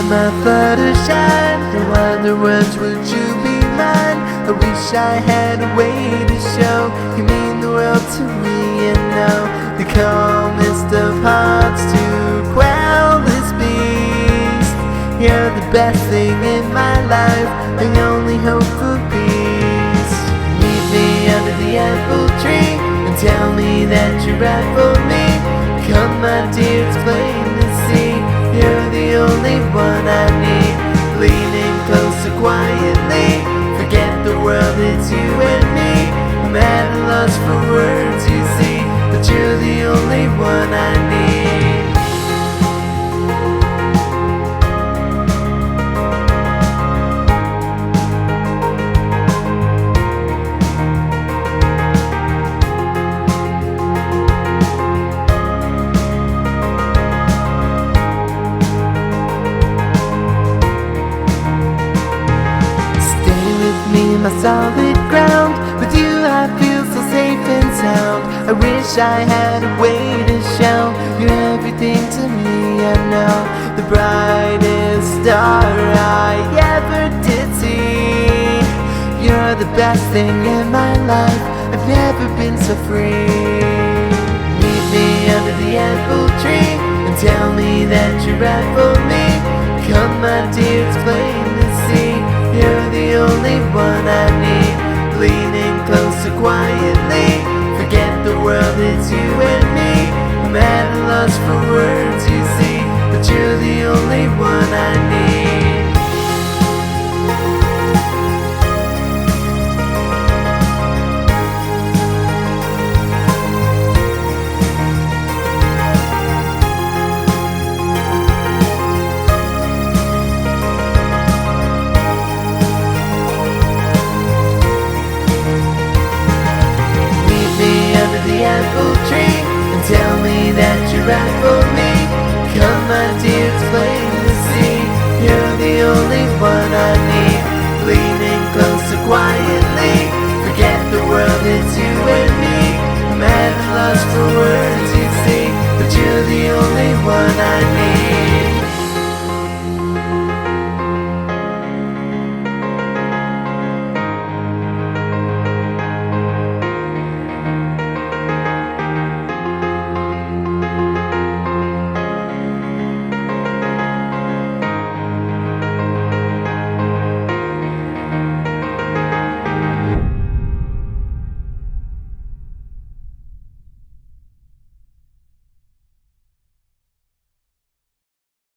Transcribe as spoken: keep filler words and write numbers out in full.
my Fluttershy, no other words would you be mine. I wish I had a way to show you mean the world to me, and know the calmest of hearts to quell this beast. You're the best thing in my life, my only hope for peace. Meet me under the apple tree and tell me that you're right for me. Come my dear, it's plain to see you're the only one I need. Leaning closer quietly, forget the world, it's you and me. I'm at a loss for words, you see, but you're the only one I need. My solid ground, with you I feel so safe and sound. I wish I had a way to show you're everything to me. I know the brightest star I ever did see. You're the best thing in my life, I've never been so free. Meet me under the apple tree and tell me that you're right for me. Come my dear, it's plain to see you're the only one I need. Leaning closer quietly, forget the world, it's you and me. I'm at a loss for words, you see, but you're the only one I need. The apple tree and tell me that you're right for me. Come my dear, it's plain to see you're the only one I need. Leaning closer quietly, forget the world, it's you and me. I'm at a loss for words, you see, but you're the only one I need.